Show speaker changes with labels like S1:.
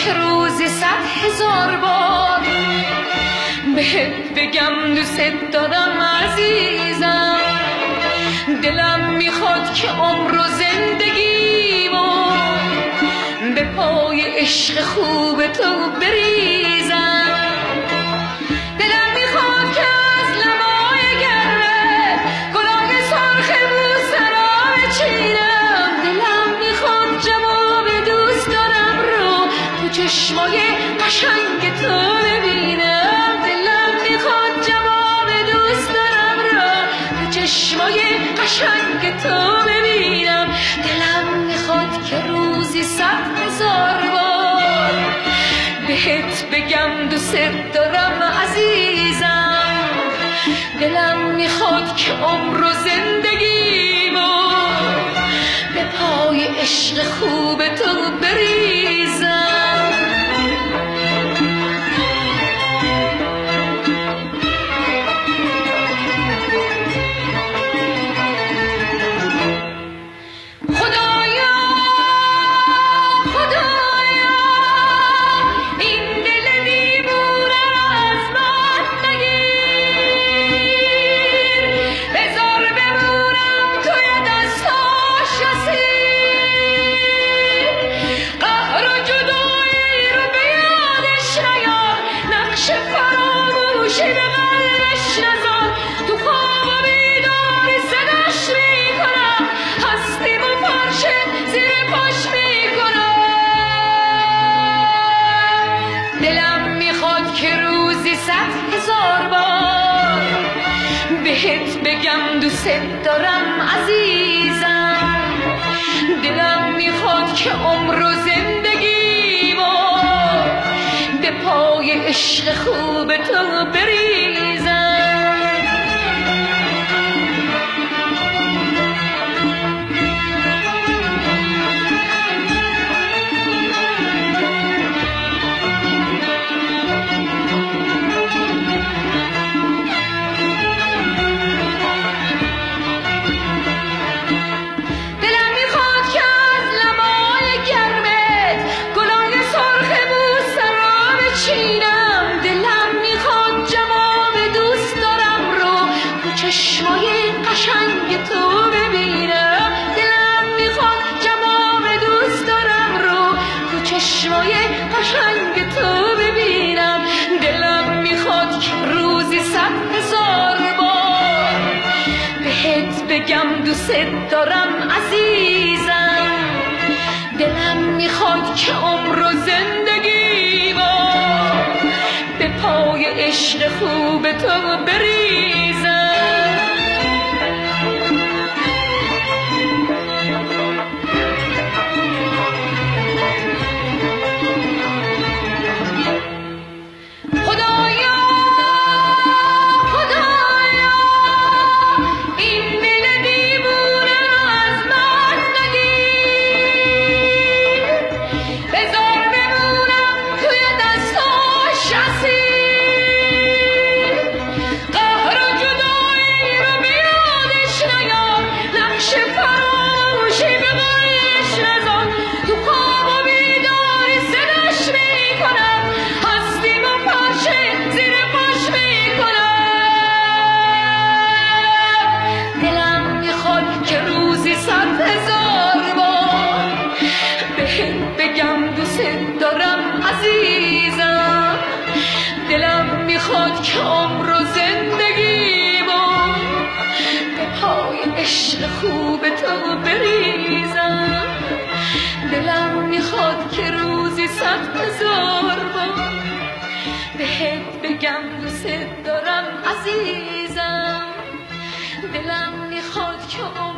S1: که روزی 100,000 بار بهت بگم دوست دارم عزیزم. دلم میخواد که عمر و زندگیمو به پای عشق خوب تو بریزم. دلم میخواد که از لبای گرمت گلای سرخ بوسه را بچینم. دلم میخواد جواب دوست دارم رو تو چشمای قشنگ تو ببینم. دلم میخواد جواب دوست دارم رو تو چشمای قشنگ تو ببینم. دلم میخواد که روزی 100,000 بار بهت بگم دوست دارم عزیزم. دلم میخواد که عمر و زندگیمو به پای عشق خوب تو بریزم. بهت بگم دوست دارم عزیزم. دلم میخواد که عمر و زندگیمو به پای عشق خوب تو بریزم. چشمای قشنگ تو ببینم. دلم میخواد جواب دوست دارم رو تو چشمای قشنگ تو ببینم. دلم میخواد که روزی 100,000 بار بهت بگم دوست دارم عزیزم. دلم میخواد که عمر و زندگیمو به پای عشق خوب تو بریزم. دلم میخواد که عمر و زندگیمو به پای عشق خوب تو بریزم. دلم میخواد که روزی 100,000 بار بهت بگم دوست دارم عزیزم. دلم میخواد که